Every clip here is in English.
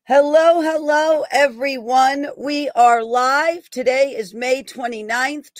Hello, hello, everyone. We are live. Today is May 29th,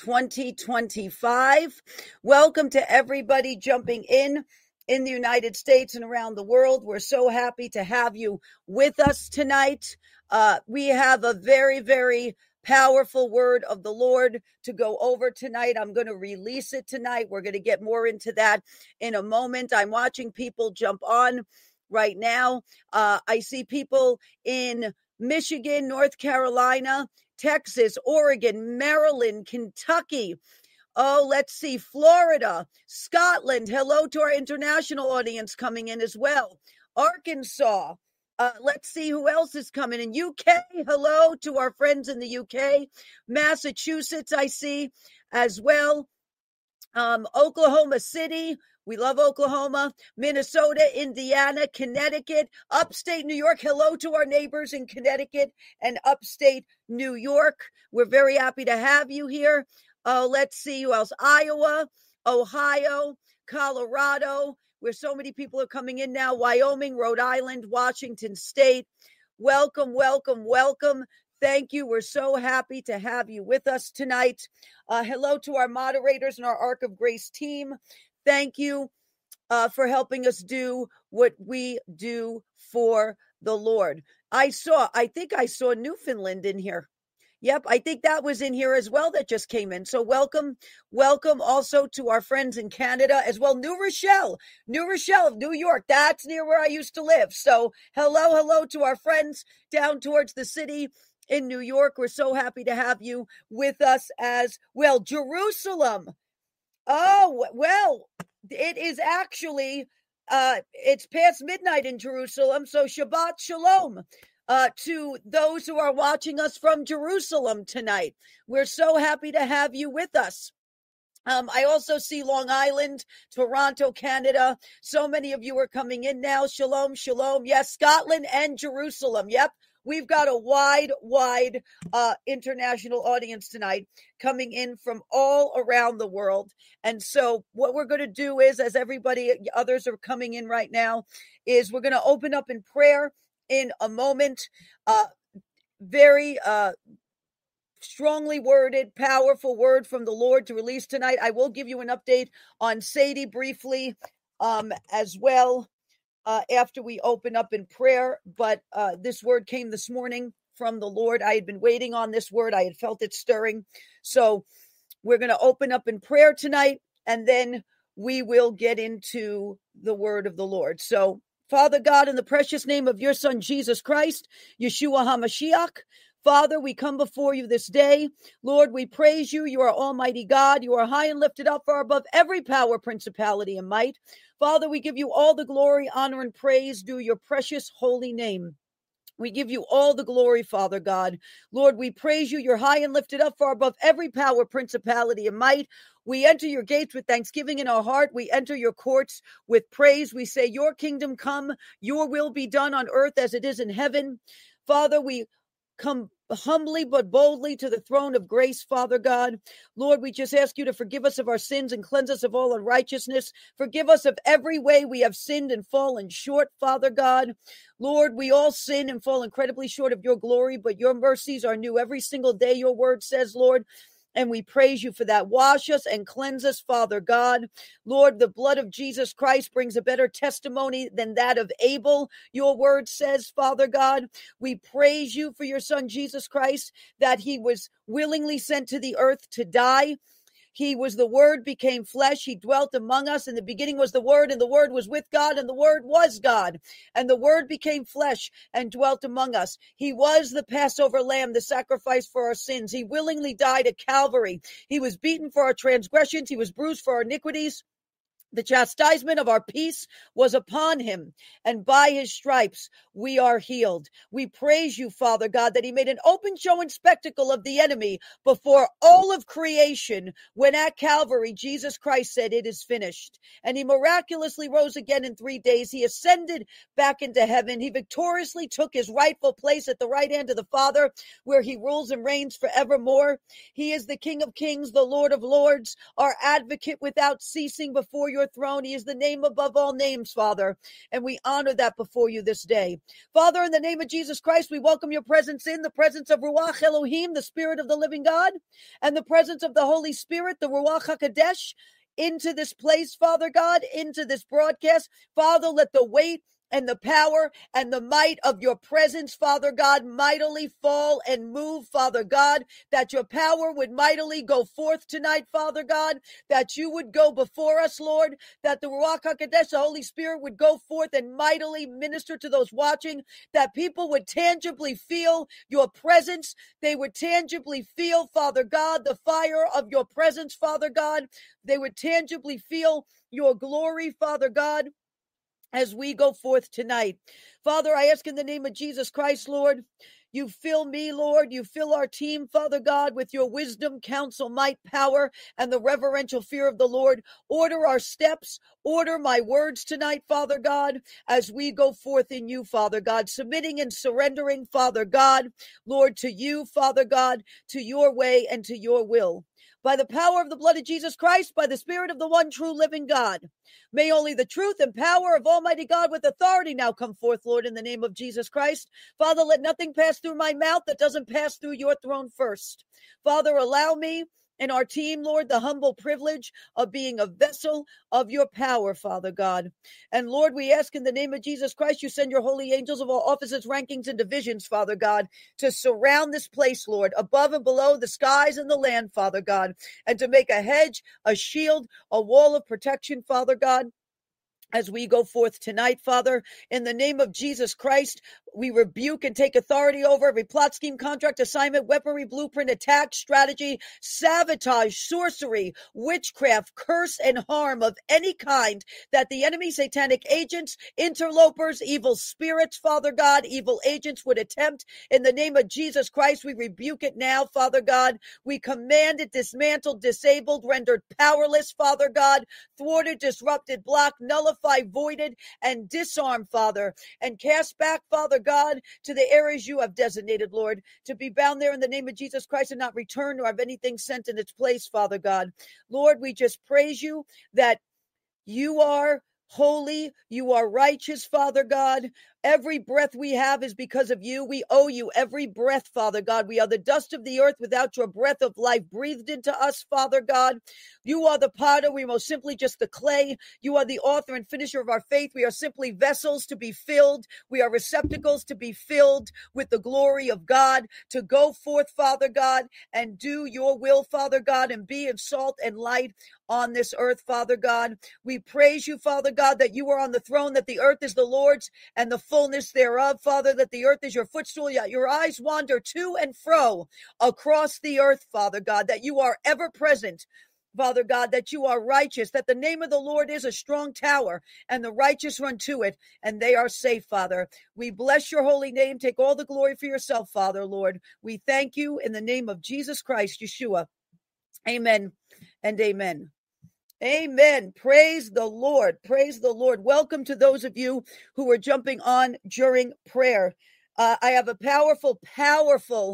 2025. Welcome to everybody jumping in the United States and around the world. We're so happy to have you with us tonight. We have a very, very powerful word of the Lord to go over tonight. I'm going to release it tonight. We're going to get more into that in a moment. I'm watching people jump on right now. I see people in Michigan, North Carolina, Texas, Oregon, Maryland, Kentucky. Oh, let's see, Florida, Scotland. Hello to our international audience coming in as well. Arkansas. Let's see who else is coming in. UK. Hello to our friends in the UK. Massachusetts, I see as well. Oklahoma City. We love Oklahoma, Minnesota, Indiana, Connecticut, upstate New York. Hello to our neighbors in Connecticut and upstate New York. We're very happy to have you here. Let's see who else. Iowa, Ohio, Colorado, where so many people are coming in now. Wyoming, Rhode Island, Washington State. Welcome, welcome, welcome. Thank you. We're so happy to have you with us tonight. Hello to our moderators and our Ark of Grace team. Thank you for helping us do what we do for the Lord. I think I saw Newfoundland in here. Yep, I think that was in here as well that just came in. So welcome also to our friends in Canada as well. New Rochelle of New York. That's near where I used to live. So hello to our friends down towards the city in New York. We're so happy to have you with us as well. Jerusalem. Oh, well, it is actually, it's past midnight in Jerusalem. So Shabbat Shalom to those who are watching us from Jerusalem tonight. We're so happy to have you with us. I also see Long Island, Toronto, Canada. So many of you are coming in now. Shalom, shalom. Yes, Scotland and Jerusalem. Yep. We've got a wide international audience tonight coming in from all around the world. And so what we're going to do is, as others are coming in right now, is we're going to open up in prayer in a moment. Very strongly worded, powerful word from the Lord to release tonight. I will give you an update on Sadie briefly as well. After we open up in prayer, but this word came this morning from the Lord. I had been waiting on this word. I had felt it stirring. So we're going to open up in prayer tonight, and then we will get into the word of the Lord. So, Father God, in the precious name of your Son, Jesus Christ, Yeshua HaMashiach, Father, we come before you this day. Lord, we praise you. You are Almighty God. You are high and lifted up far above every power, principality, and might. Father, we give you all the glory, honor, and praise due your precious holy name. We give you all the glory, Father God. Lord, we praise you. You're high and lifted up far above every power, principality, and might. We enter your gates with thanksgiving in our heart. We enter your courts with praise. We say, your kingdom come, your will be done on earth as it is in heaven. Father, we come humbly but boldly to the throne of grace, Father God. Lord, we just ask you to forgive us of our sins and cleanse us of all unrighteousness. Forgive us of every way we have sinned and fallen short, Father God. Lord, we all sin and fall incredibly short of your glory, but your mercies are new every single day, your word says, Lord. And we praise you for that. Wash us and cleanse us, Father God. Lord, the blood of Jesus Christ brings a better testimony than that of Abel. Your word says, Father God, we praise you for your Son, Jesus Christ, that he was willingly sent to the earth to die. He was the Word, became flesh. He dwelt among us. In the beginning was the Word, and the Word was with God, and the Word was God. And the Word became flesh and dwelt among us. He was the Passover lamb, the sacrifice for our sins. He willingly died at Calvary. He was beaten for our transgressions. He was bruised for our iniquities. The chastisement of our peace was upon him, and by his stripes we are healed. We praise you, Father God, that he made an open show and spectacle of the enemy before all of creation, when at Calvary Jesus Christ said, it is finished. And he miraculously rose again in 3 days. He ascended back into heaven. He victoriously took his rightful place at the right hand of the Father, where he rules and reigns forevermore. He is the King of kings, the Lord of lords, our advocate without ceasing before your your throne. He is the name above all names, Father, and we honor that before you this day. Father, in the name of Jesus Christ, we welcome your presence in the presence of Ruach Elohim, the Spirit of the living God, and the presence of the Holy Spirit, the Ruach HaKodesh, into this place, Father God, into this broadcast. Father, let the weight and the power and the might of your presence, Father God, mightily fall and move, Father God, that your power would mightily go forth tonight, Father God, that you would go before us, Lord, that the Ruach HaKodesh, the Holy Spirit, would go forth and mightily minister to those watching, that people would tangibly feel your presence. They would tangibly feel, Father God, the fire of your presence, Father God. They would tangibly feel your glory, Father God, as we go forth tonight. Father, I ask in the name of Jesus Christ, Lord, you fill me, Lord, you fill our team, Father God, with your wisdom, counsel, might, power, and the reverential fear of the Lord. Order our steps, order my words tonight, Father God, as we go forth in you, Father God, submitting and surrendering, Father God, Lord, to you, Father God, to your way and to your will. By the power of the blood of Jesus Christ, by the Spirit of the one true living God, may only the truth and power of Almighty God with authority now come forth, Lord, in the name of Jesus Christ. Father, let nothing pass through my mouth that doesn't pass through your throne first. Father, allow me and our team, Lord, the humble privilege of being a vessel of your power, Father God. And Lord, we ask in the name of Jesus Christ, you send your holy angels of all offices, rankings, and divisions, Father God, to surround this place, Lord, above and below the skies and the land, Father God, and to make a hedge, a shield, a wall of protection, Father God, as we go forth tonight, Father, in the name of Jesus Christ. We rebuke and take authority over every plot, scheme, contract, assignment, weaponry, blueprint, attack, strategy, sabotage, sorcery, witchcraft, curse, and harm of any kind that the enemy, satanic agents, interlopers, evil spirits, Father God, evil agents would attempt. In the name of Jesus Christ, we rebuke it now, Father God. We command it dismantled, disabled, rendered powerless, Father God, thwarted, disrupted, blocked, nullified, voided, and disarmed, Father, and cast back, Father God, to the areas you have designated, Lord, to be bound there in the name of Jesus Christ and not return or have anything sent in its place, Father God. Lord, we just praise you that you are holy, you are righteous, Father God. Every breath we have is because of you. We owe you every breath, Father God. We are the dust of the earth without your breath of life breathed into us, Father God. You are the potter. We are most simply just the clay. You are the author and finisher of our faith. We are simply vessels to be filled. We are receptacles to be filled with the glory of God, to go forth, Father God, and do your will, Father God, and be of salt and light on this earth, Father God. We praise you, Father God, that you are on the throne, that the earth is the Lord's and the fullness thereof, Father, that the earth is your footstool, yet your eyes wander to and fro across the earth, Father God, that you are ever present, Father God, that you are righteous, that the name of the Lord is a strong tower, and the righteous run to it, and they are safe, Father. We bless your holy name. Take all the glory for yourself, Father, Lord. We thank you in the name of Jesus Christ, Yeshua. Amen and amen. Amen. Praise the Lord. Praise the Lord. Welcome to those of you who are jumping on during prayer. I have a powerful,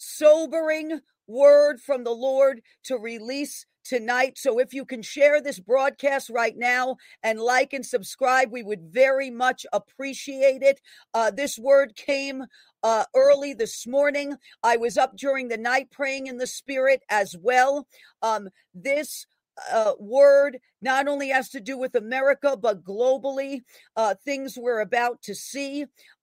sobering word from the Lord to release tonight. So if you can share this broadcast right now and like and subscribe, we would very much appreciate it. This word came early this morning. I was up during the night praying in the Spirit as well. This word not only has to do with America, but globally, things we're about to see.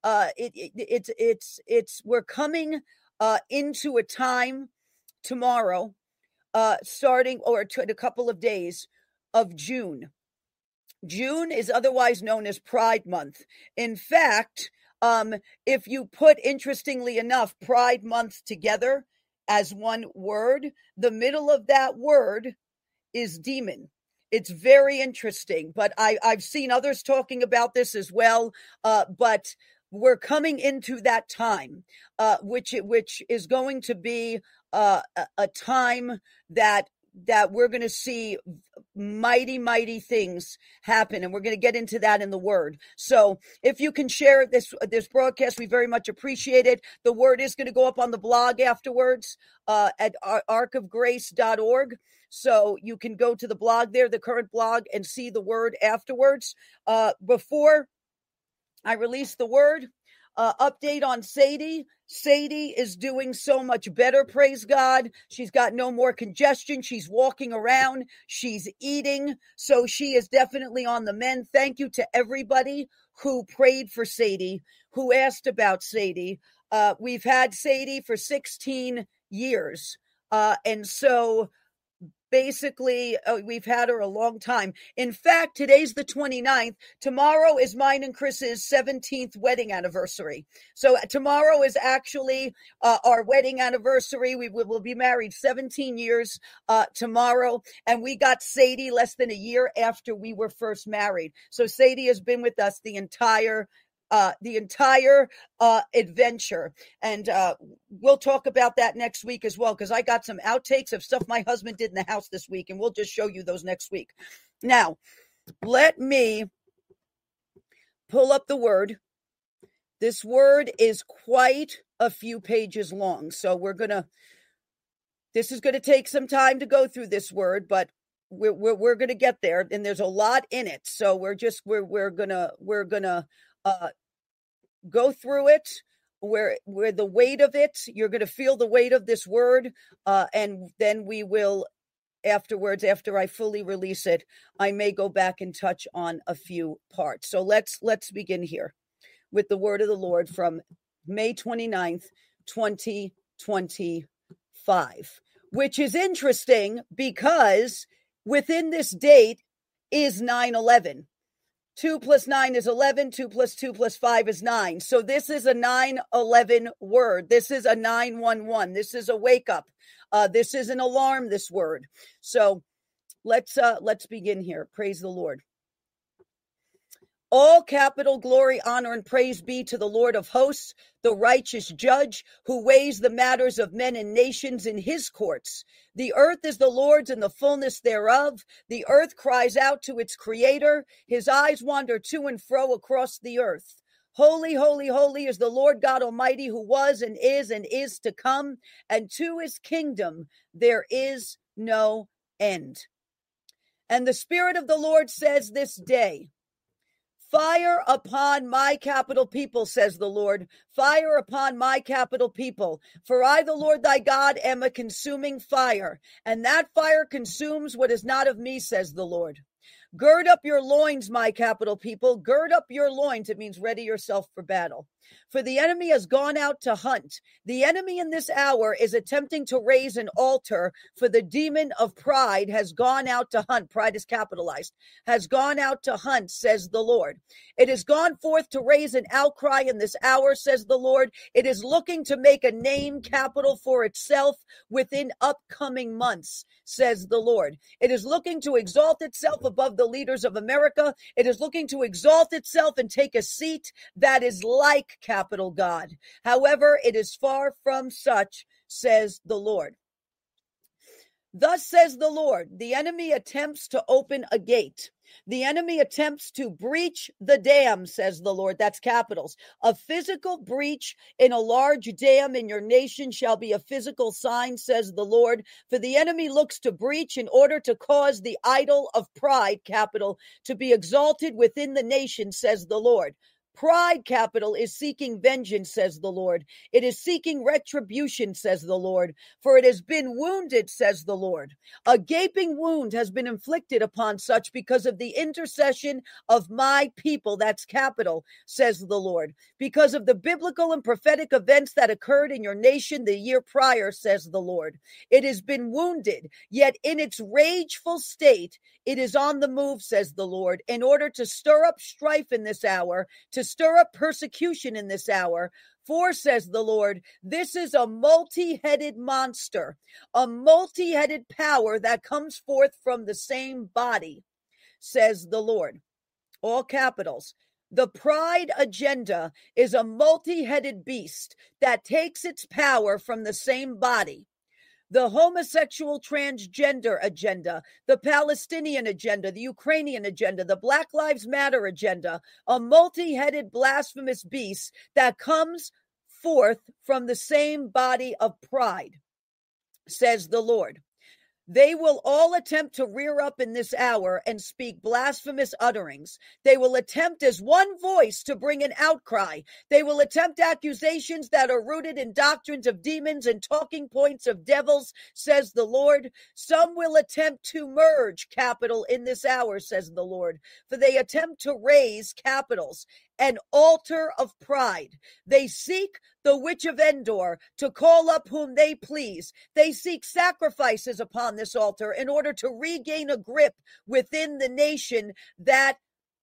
We're coming into a time tomorrow, starting or in a couple of days of June. June is otherwise known as Pride Month. In fact, if you put, interestingly enough, Pride Month together as one word, the middle of that word is demon. It's very interesting, but I've seen others talking about this as well. But we're coming into that time, which is going to be a time that we're going to see mighty, mighty things happen. And we're going to get into that in the word. So if you can share this broadcast, we very much appreciate it. The word is going to go up on the blog afterwards at arkofgrace.org. So you can go to the blog there, the current blog, and see the word afterwards. Before I release the word, update on Sadie. Sadie is doing so much better, praise God. She's got no more congestion. She's walking around. She's eating. So she is definitely on the mend. Thank you to everybody who prayed for Sadie, who asked about Sadie. We've had Sadie for 16 years. And so basically, we've had her a long time. In fact, today's the 29th. Tomorrow is mine and Chris's 17th wedding anniversary. So tomorrow is actually our wedding anniversary. We will be married 17 years tomorrow. And we got Sadie less than a year after we were first married. So Sadie has been with us the entire adventure. And we'll talk about that next week as well, because I got some outtakes of stuff my husband did in the house this week, and we'll just show you those next week. Now, let me pull up the word. This word is quite a few pages long, so this is going to take some time to go through this word, but we're going to get there, and there's a lot in it. So we're gonna go through it where the weight of it, you're going to feel the weight of this word. And then we will afterwards, after I fully release it, I may go back and touch on a few parts. So let's begin here with the word of the Lord from May 29th, 2025, which is interesting because within this date is 9/11. 2 plus 9 is 11. 2 plus 2 plus 5 is 9. So this is a 9/11 word. This is a 911. This is a wake up. This is an alarm, this word. So let's begin here. Praise the Lord. All capital glory, honor, and praise be to the Lord of hosts, the righteous judge who weighs the matters of men and nations in his courts. The earth is the Lord's and the fullness thereof. The earth cries out to its creator. His eyes wander to and fro across the earth. Holy, holy, holy is the Lord God Almighty, who was and is to come, and to his kingdom there is no end. And the Spirit of the Lord says this day, fire upon my capital people, says the Lord. Fire upon my capital people. For I, the Lord thy God, am a consuming fire, and that fire consumes what is not of me, says the Lord. Gird up your loins, my capital people. Gird up your loins. It means ready yourself for battle. For the enemy has gone out to hunt. The enemy in this hour is attempting to raise an altar, for the demon of pride has gone out to hunt. Pride is capitalized. Has gone out to hunt, says the Lord. It has gone forth to raise an outcry in this hour, says the Lord. It is looking to make a name capital for itself within upcoming months, says the Lord. It is looking to exalt itself above the leaders of America. It is looking to exalt itself and take a seat that is like capital God. However, it is far from such, says the Lord. Thus says the Lord, the enemy attempts to open a gate. The enemy attempts to breach the dam, says the Lord. That's capitals. A physical breach in a large dam in your nation shall be a physical sign, says the Lord. For the enemy looks to breach in order to cause the idol of pride, capital, to be exalted within the nation, says the Lord. Pride, capital, is seeking vengeance, says the Lord. It is seeking retribution, says the Lord. For it has been wounded, says the Lord. A gaping wound has been inflicted upon such because of the intercession of my people, that's capital, says the Lord. Because of the biblical and prophetic events that occurred in your nation the year prior, says the Lord. It has been wounded, yet in its rageful state, it is on the move, says the Lord, in order to stir up strife in this hour, to stir up persecution in this hour. For, says the Lord, this is a multi-headed monster, a multi-headed power that comes forth from the same body, says the Lord. All capitals. The pride agenda is a multi-headed beast that takes its power from the same body. the homosexual transgender agenda, the Palestinian agenda, the Ukrainian agenda, the Black Lives Matter agenda, a multi-headed blasphemous beast that comes forth from the same body of pride, says the Lord. They will all attempt to rear up in this hour and speak blasphemous utterings. They will attempt as one voice to bring an outcry. They will attempt accusations that are rooted in doctrines of demons and talking points of devils, says the Lord. Some will attempt to merge capital in this hour, says the Lord, for they attempt to raise capitals, an altar of pride. They seek the witch of Endor to call up whom they please. They seek sacrifices upon this altar in order to regain a grip within the nation that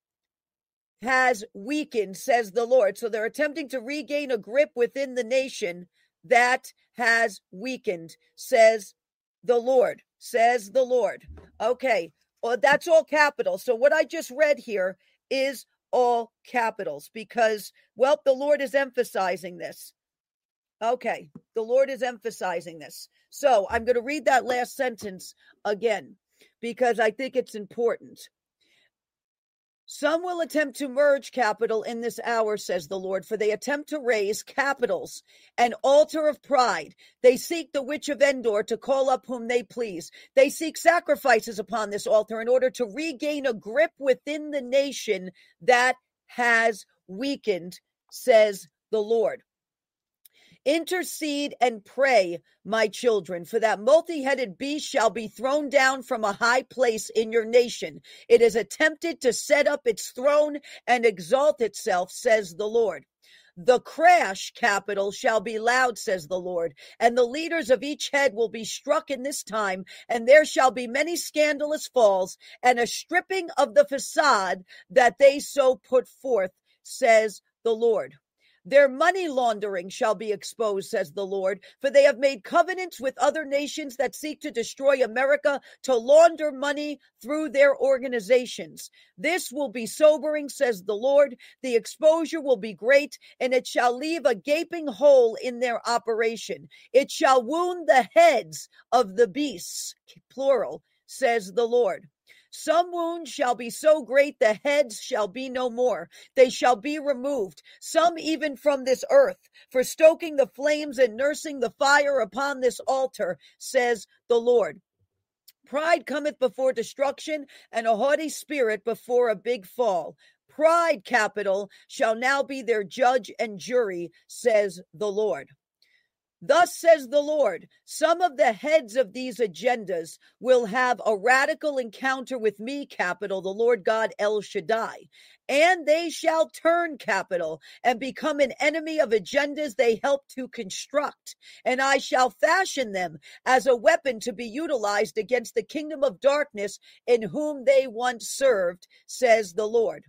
has weakened, says the Lord. So they're attempting to regain a grip within the nation that has weakened, says the Lord, says the Lord. Okay, well, that's all capital. So what I just read here is all capitals because, well, the Lord is emphasizing this. Okay, the Lord is emphasizing this. So I'm going to read that last sentence again because I think it's important. Some will attempt to merge capital in this hour, says the Lord, for they attempt to raise capitals, an altar of pride. They seek the witch of Endor to call up whom they please. They seek sacrifices upon this altar in order to regain a grip within the nation that has weakened, says the Lord. Intercede and pray, my children, for that multi-headed beast shall be thrown down from a high place in your nation. It has attempted to set up its throne and exalt itself, says the Lord. The crash, capital, shall be loud, says the Lord, and the leaders of each head will be struck in this time, and there shall be many scandalous falls, and a stripping of the facade that they so put forth, says the Lord. Their money laundering shall be exposed, says the Lord, for they have made covenants with other nations that seek to destroy America to launder money through their organizations. This will be sobering, says the Lord. The exposure will be great, and it shall leave a gaping hole in their operation. It shall wound the heads of the beasts, plural, says the Lord. Some wounds shall be so great the heads shall be no more. They shall be removed, some even from this earth, for stoking the flames and nursing the fire upon this altar, says the Lord. Pride cometh before destruction, and a haughty spirit before a big fall. Pride, capital, shall now be their judge and jury, says the Lord. Thus says the Lord, some of the heads of these agendas will have a radical encounter with me, capital, the Lord God El Shaddai, and they shall turn, capital, and become an enemy of agendas they help to construct, and I shall fashion them as a weapon to be utilized against the kingdom of darkness in whom they once served, says the Lord.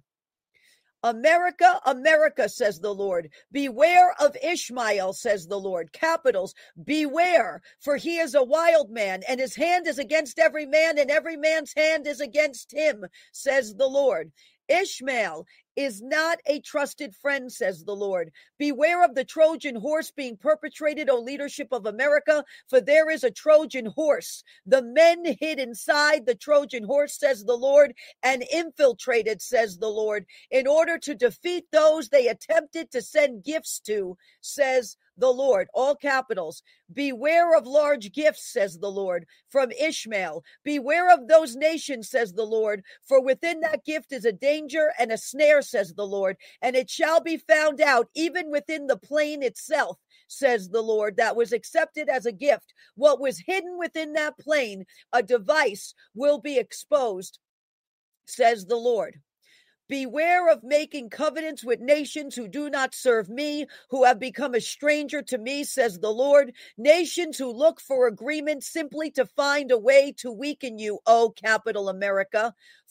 America, America, says the Lord. Beware of Ishmael, says the Lord. Capitals, beware, for he is a wild man, and his hand is against every man, and every man's hand is against him, says the Lord. Ishmael is not a trusted friend, says the Lord. Beware of the Trojan horse being perpetrated, O leadership of America, for there is a Trojan horse. The men hid inside the Trojan horse, says the Lord, and infiltrated, says the Lord, in order to defeat those they attempted to send gifts to, says the Lord. All capitals. Beware of large gifts, says the Lord, from Ishmael. Beware of those nations, says the Lord, for within that gift is a danger and a snare, says the Lord, and it shall be found out even within the plane itself, says the Lord, that was accepted as a gift. What was hidden within that plane, a device, will be exposed, says the Lord. Beware of making covenants with nations who do not serve me, who have become a stranger to me, says the Lord. Nations who look for agreement simply to find a way to weaken you, O capital America.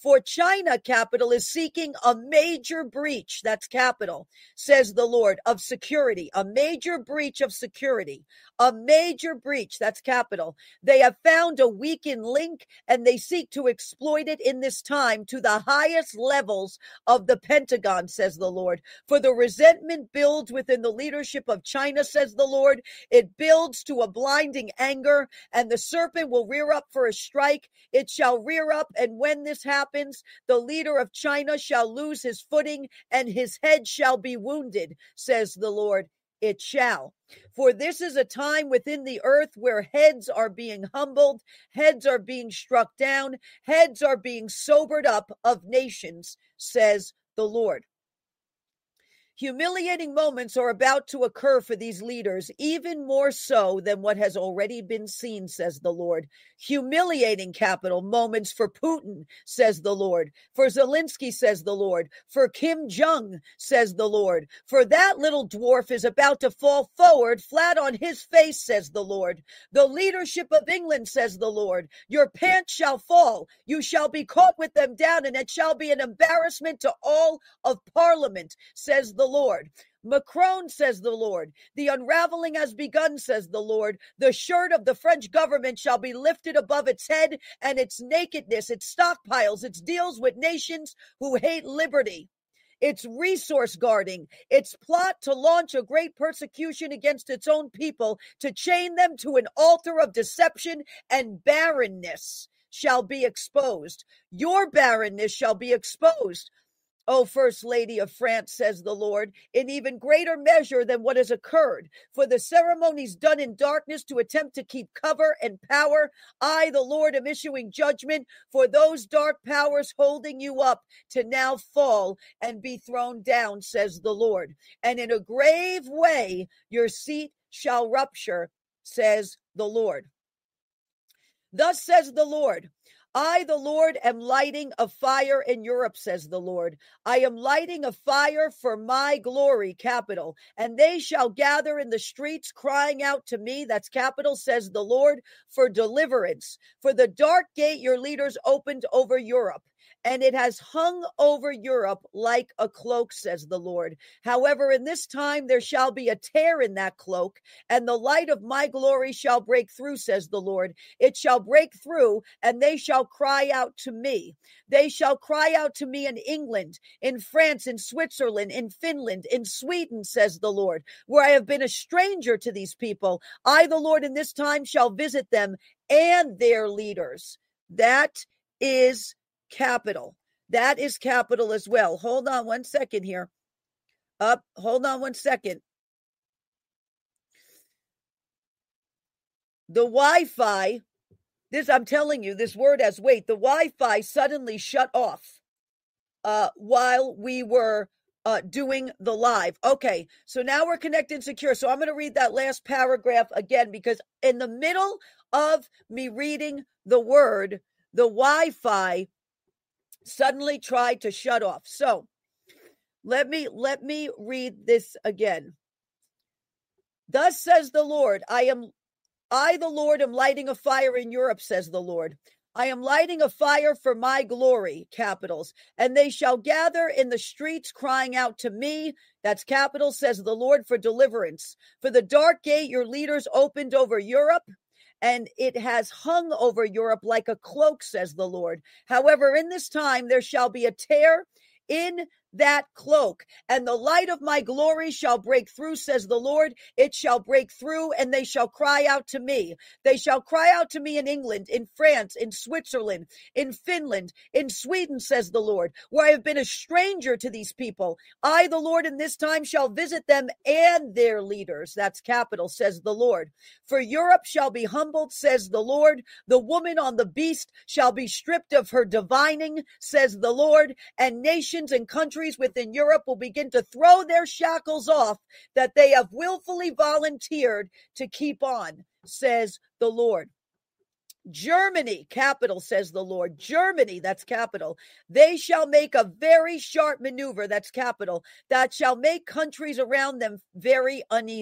For China, capital, is seeking a major breach, that's capital, says the Lord, of security, a major breach of security, a major breach, that's capital. They have found a weakened link and they seek to exploit it in this time to the highest levels of the Pentagon, says the Lord. For the resentment builds within the leadership of China, says the Lord. It builds to a blinding anger, and the serpent will rear up for a strike. It shall rear up, and when this happens, the leader of China shall lose his footing, and his head shall be wounded, says the Lord. It shall. For this is a time within the earth where heads are being humbled, heads are being struck down, heads are being sobered up of nations, says the Lord. Humiliating moments are about to occur for these leaders, even more so than what has already been seen, says the Lord. Humiliating, capital, moments for Putin, says the Lord. For Zelensky, says the Lord. For Kim Jong, says the Lord. For that little dwarf is about to fall forward flat on his face, says the Lord. The leadership of England, says the Lord. Your pants shall fall. You shall be caught with them down, and it shall be an embarrassment to all of Parliament, says the Lord. Macron, says the Lord. The unraveling has begun, says the Lord. The shirt of the French government shall be lifted above its head, and its nakedness, its stockpiles, its deals with nations who hate liberty, its resource guarding, its plot to launch a great persecution against its own people, to chain them to an altar of deception and barrenness shall be exposed. Your barrenness shall be exposed, O First Lady of France, says the Lord, in even greater measure than what has occurred. For the ceremonies done in darkness to attempt to keep cover and power, I, the Lord, am issuing judgment for those dark powers holding you up to now fall and be thrown down, says the Lord. And in a grave way your seat shall rupture, says the Lord. Thus says the Lord. I, the Lord, am lighting a fire in Europe, says the Lord. I am lighting a fire for my glory, capital, and they shall gather in the streets crying out to me, that's capital, says the Lord, for deliverance. For the dark gate your leaders opened over Europe, and it has hung over Europe like a cloak, says the Lord. However, in this time there shall be a tear in that cloak, and the light of my glory shall break through, says the Lord. It shall break through, and they shall cry out to me. They shall cry out to me in England, in France, in Switzerland, in Finland, in Sweden, says the Lord, where I have been a stranger to these people. I, the Lord, in this time shall visit them and their leaders. That is capital. That is capital as well. Hold on one second here. Hold on one second. The Wi-Fi, I'm telling you, this word has weight. The Wi-Fi suddenly shut off while we were doing the live. Okay, so now we're connected and secure. So I'm going to read that last paragraph again, because in the middle of me reading the word, the Wi-Fi suddenly tried to shut off. So let me read this again. Thus says the Lord, I, the Lord, am lighting a fire in Europe, says the Lord. I am lighting a fire for my glory, capitals, and they shall gather in the streets crying out to me, that's capital, says the Lord, for deliverance. For the dark gate your leaders opened over Europe, and it has hung over Europe like a cloak, says the Lord. However, in this time there shall be a tear in that cloak, and the light of my glory shall break through, says the Lord. It shall break through, and they shall cry out to me. They shall cry out to me in England, in France, in Switzerland, in Finland, in Sweden, says the Lord, where I have been a stranger to these people. I, the Lord, in this time shall visit them and their leaders. That's capital, says the Lord. For Europe shall be humbled, says the Lord. The woman on the beast shall be stripped of her divining, says the Lord, and nations and countries within Europe will begin to throw their shackles off that they have willfully volunteered to keep on, says the Lord. Germany, capital, says the Lord. Germany, that's capital. They shall make a very sharp maneuver, that's capital, that shall make countries around them very uneasy.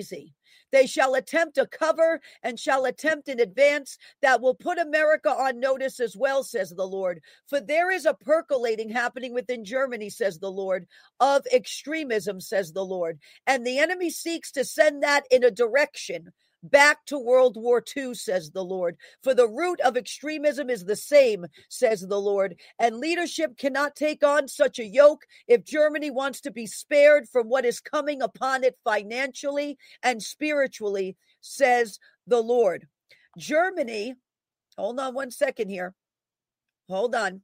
They shall attempt a cover and shall attempt an advance that will put America on notice as well, says the Lord. For there is a percolating happening within Germany, says the Lord, of extremism, says the Lord. And the enemy seeks to send that in a direction back to World War II, says the Lord. For the root of extremism is the same, says the Lord. And leadership cannot take on such a yoke if Germany wants to be spared from what is coming upon it financially and spiritually, says the Lord. Germany, hold on one second here. Hold on.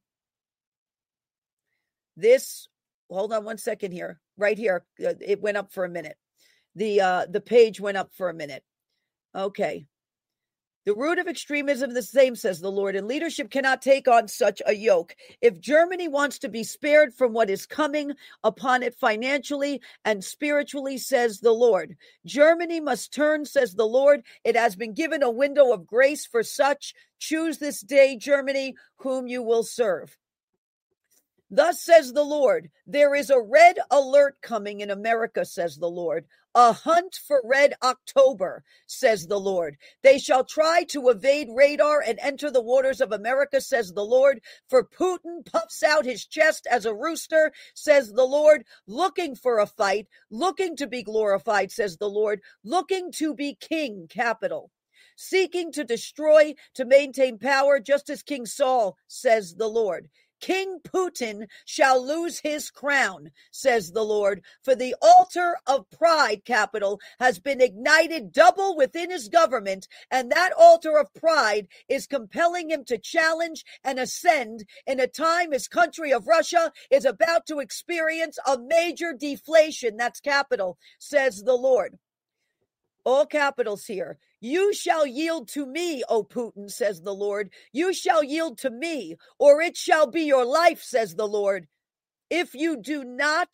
Hold on one second here. Right here. It went up for a minute. The page went up for a minute. Okay. The root of extremism is the same, says the Lord, and leadership cannot take on such a yoke. If Germany wants to be spared from what is coming upon it financially and spiritually, says the Lord, Germany must turn, says the Lord. It has been given a window of grace for such. Choose this day, Germany, whom you will serve. Thus says the Lord, there is a red alert coming in America, says the Lord. A hunt for Red October, says the Lord. They shall try to evade radar and enter the waters of America, says the Lord. For Putin puffs out his chest as a rooster, says the Lord, looking for a fight, looking to be glorified, says the Lord, looking to be king, capital. Seeking to destroy, to maintain power, just as King Saul, says the Lord. King Putin shall lose his crown, says the Lord, for the altar of pride, capital, has been ignited double within his government, and that altar of pride is compelling him to challenge and ascend in a time his country of Russia is about to experience a major deflation. That's capital, says the Lord. All capitals here. You shall yield to me, O Putin, says the Lord. You shall yield to me, or it shall be your life, says the Lord. If you do not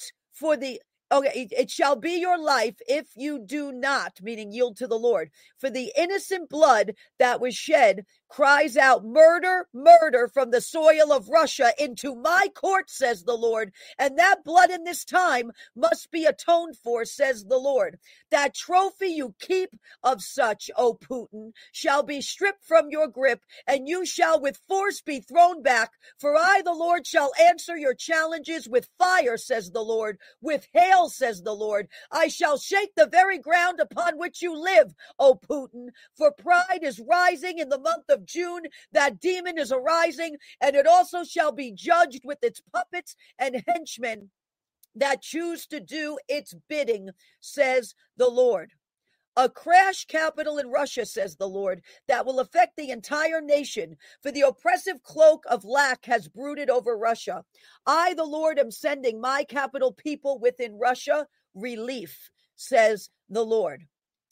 it shall be your life if you do not, meaning yield to the Lord. For the innocent blood that was shed cries out, murder, murder from the soil of Russia into my court, says the Lord. And that blood in this time must be atoned for, says the Lord. That trophy you keep of such, O Putin, shall be stripped from your grip, and you shall with force be thrown back. For I, the Lord, shall answer your challenges with fire, says the Lord, with hail, says the Lord. I shall shake the very ground upon which you live, O Putin, for pride is rising in the month of June. That demon is arising, and it also shall be judged with its puppets and henchmen that choose to do its bidding, says the Lord. A crash capital in Russia, says the Lord, that will affect the entire nation, for the oppressive cloak of lack has brooded over Russia. I, the Lord, am sending my capital people within Russia relief, says the Lord.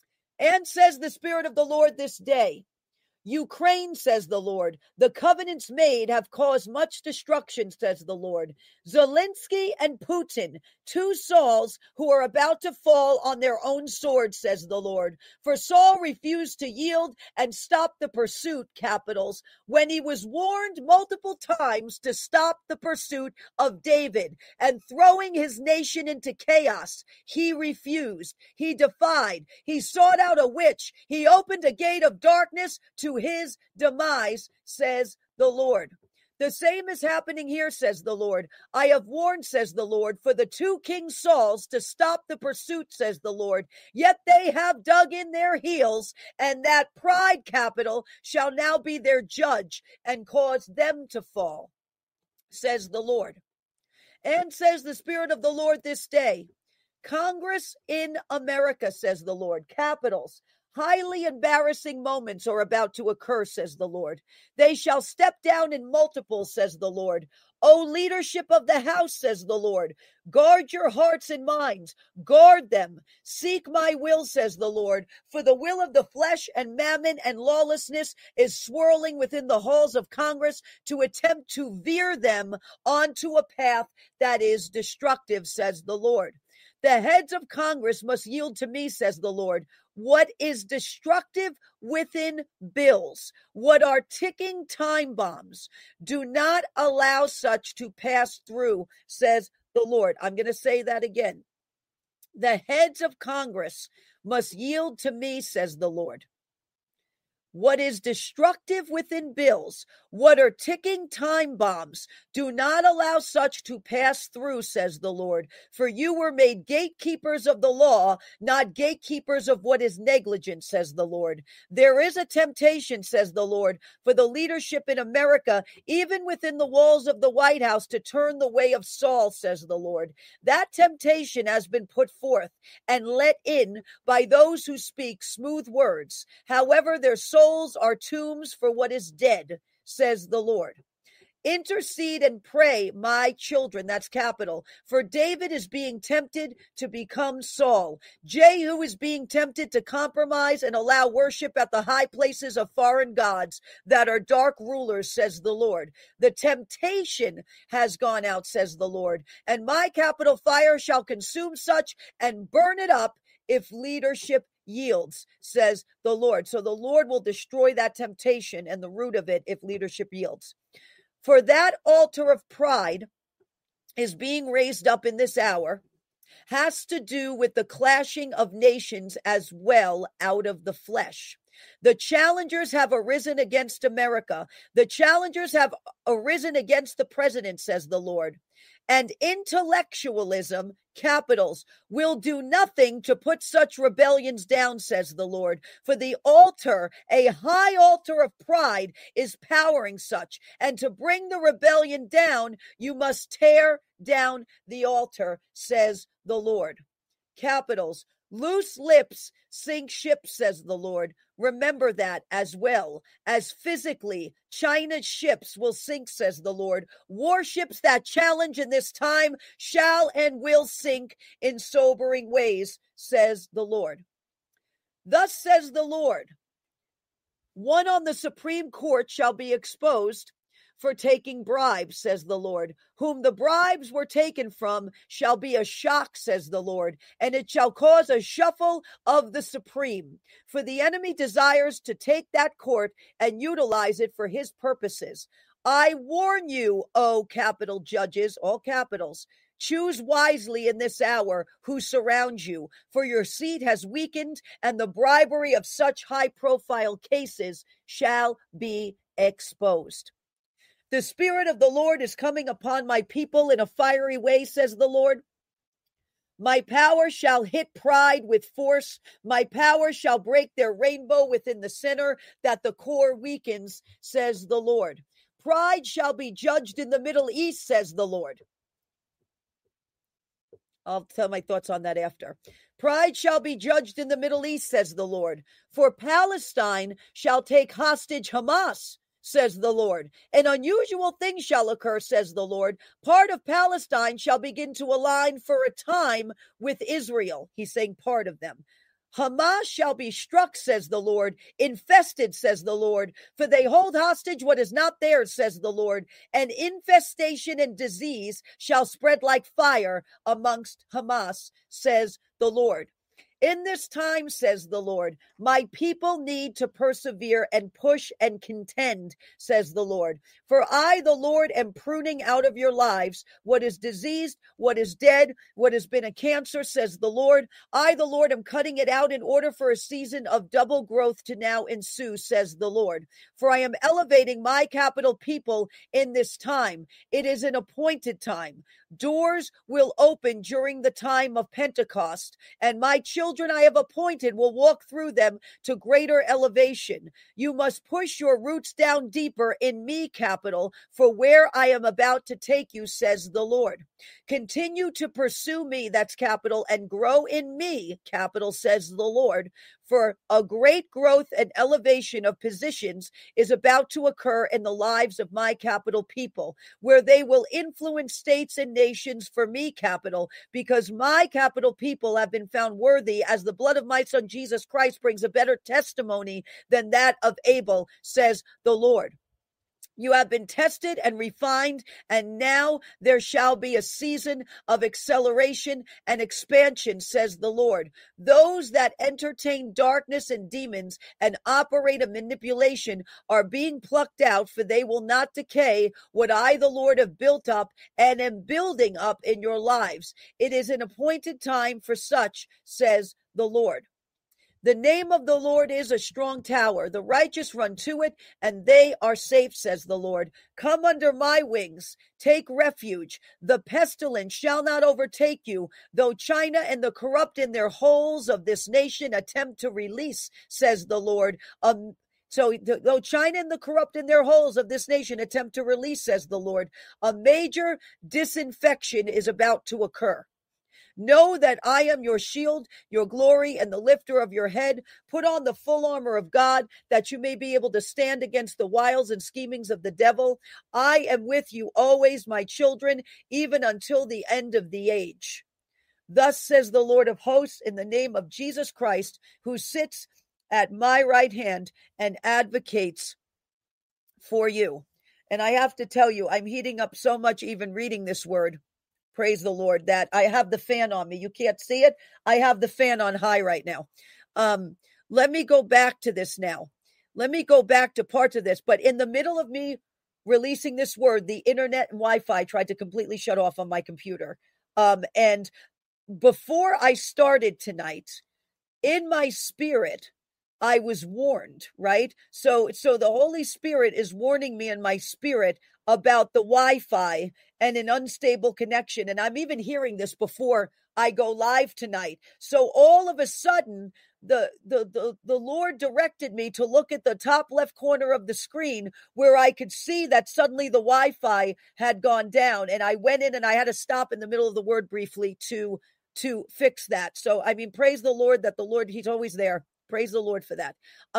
And says the Spirit of the Lord this day, Ukraine, says the Lord, the covenants made have caused much destruction, says the Lord. Zelensky and Putin, two Sauls who are about to fall on their own sword, says the Lord. For Saul refused to yield and stop the pursuit, capitals, when he was warned multiple times to stop the pursuit of David and throwing his nation into chaos. He refused. He defied. He sought out a witch. He opened a gate of darkness to his demise, says the Lord. The same is happening here, says the Lord. I have warned, says the Lord, for the two King Sauls to stop the pursuit, says the Lord. Yet they have dug in their heels, and that pride capital shall now be their judge and cause them to fall, says the Lord. And says the Spirit of the Lord this day, Congress in America, says the Lord, capitals, highly embarrassing moments are about to occur, says the Lord. They shall step down in multiples, says the Lord. O leadership of the house, says the Lord, guard your hearts and minds, guard them. Seek my will, says the Lord, for the will of the flesh and mammon and lawlessness is swirling within the halls of Congress to attempt to veer them onto a path that is destructive, says the Lord. The heads of Congress must yield to me, says the Lord. What is destructive within bills, what are ticking time bombs, do not allow such to pass through, says the Lord. I'm going to say that again. The heads of Congress must yield to me, says the Lord. What is destructive within bills, what are ticking time bombs, do not allow such to pass through, says the Lord. For you were made gatekeepers of the law, not gatekeepers of what is negligent, says the Lord. There is a temptation, says the Lord, for the leadership in America, even within the walls of the White House, to turn the way of Saul, says the Lord. That temptation has been put forth and let in by those who speak smooth words. However, their souls are tombs for what is dead, says the Lord. Intercede and pray, my children, that's capital, for David is being tempted to become Saul. Jehu is being tempted to compromise and allow worship at the high places of foreign gods that are dark rulers, says the Lord. The temptation has gone out, says the Lord, and my capital fire shall consume such and burn it up if leadership yields, says the Lord. So the Lord will destroy that temptation and the root of it if leadership yields. For that altar of pride is being raised up in this hour, has to do with the clashing of nations as well out of the flesh. The challengers have arisen against America. The challengers have arisen against the president, says the Lord. And intellectualism, capitals, will do nothing to put such rebellions down, says the Lord. For the altar, a high altar of pride, is powering such. And to bring the rebellion down, you must tear down the altar, says the Lord. Capitals, loose lips sink ships, says the Lord. Remember that as well as physically, China's ships will sink, says the Lord. Warships that challenge in this time shall and will sink in sobering ways, says the Lord. Thus says the Lord, one on the Supreme Court shall be exposed for taking bribes, says the Lord. Whom the bribes were taken from shall be a shock, says the Lord, and it shall cause a shuffle of the supreme. For the enemy desires to take that court and utilize it for his purposes. I warn you, O capital judges, all capitals, choose wisely in this hour who surround you, for your seat has weakened, and the bribery of such high-profile cases shall be exposed. The Spirit of the Lord is coming upon my people in a fiery way, says the Lord. My power shall hit pride with force. My power shall break their rainbow within the center that the core weakens, says the Lord. Pride shall be judged in the Middle East, says the Lord. I'll tell my thoughts on that after. Pride shall be judged in the Middle East, says the Lord. For Palestine shall take hostage Hamas, says the Lord. An unusual thing shall occur, says the Lord. Part of Palestine shall begin to align for a time with Israel. He's saying part of them. Hamas shall be struck, says the Lord, infested, says the Lord, for they hold hostage what is not theirs, says the Lord, and infestation and disease shall spread like fire amongst Hamas, says the Lord. In this time, says the Lord, my people need to persevere and push and contend, says the Lord. For I, the Lord, am pruning out of your lives what is diseased, what is dead, what has been a cancer, says the Lord. I, the Lord, am cutting it out in order for a season of double growth to now ensue, says the Lord. For I am elevating my capital people in this time. It is an appointed time. Doors will open during the time of Pentecost, and my children I have appointed will walk through them to greater elevation. You must push your roots down deeper in me, capital, for where I am about to take you, says the Lord. Continue to pursue me, that's capital, and grow in me, capital, says the Lord. For a great growth and elevation of positions is about to occur in the lives of my capital people, where they will influence states and nations for me, capital, because my capital people have been found worthy, as the blood of my son Jesus Christ brings a better testimony than that of Abel, says the Lord. You have been tested and refined, and now there shall be a season of acceleration and expansion, says the Lord. Those that entertain darkness and demons and operate a manipulation are being plucked out, for they will not decay what I, the Lord, have built up and am building up in your lives. It is an appointed time for such, says the Lord. The name of the Lord is a strong tower. The righteous run to it, and they are safe, says the Lord. Come under my wings. Take refuge. The pestilence shall not overtake you, though China and the corrupt in their holes of this nation attempt to release, says the Lord. So though China and the corrupt in their holes of this nation attempt to release, says the Lord, a major disinfection is about to occur. Know that I am your shield, your glory, and the lifter of your head. Put on the full armor of God, that you may be able to stand against the wiles and schemings of the devil. I am with you always, my children, even until the end of the age. Thus says the Lord of hosts, in the name of Jesus Christ, who sits at my right hand and advocates for you. And I have to tell you, I'm heating up so much even reading this word. Praise the Lord, that I have the fan on me. You can't see it. I have the fan on high right now. Let me go back to this now. Let me go back to parts of this. But in the middle of me releasing this word, the internet and Wi-Fi tried to completely shut off on my computer. And before I started tonight, in my spirit, I was warned, right? So the Holy Spirit is warning me in my spirit about the Wi-Fi and an unstable connection. And I'm even hearing this before I go live tonight. So all of a sudden, the Lord directed me to look at the top left corner of the screen, where I could see that suddenly the Wi-Fi had gone down. And I went in and I had to stop in the middle of the word briefly to fix that. So, I mean, praise the Lord that the Lord, he's always there. Praise the Lord for that.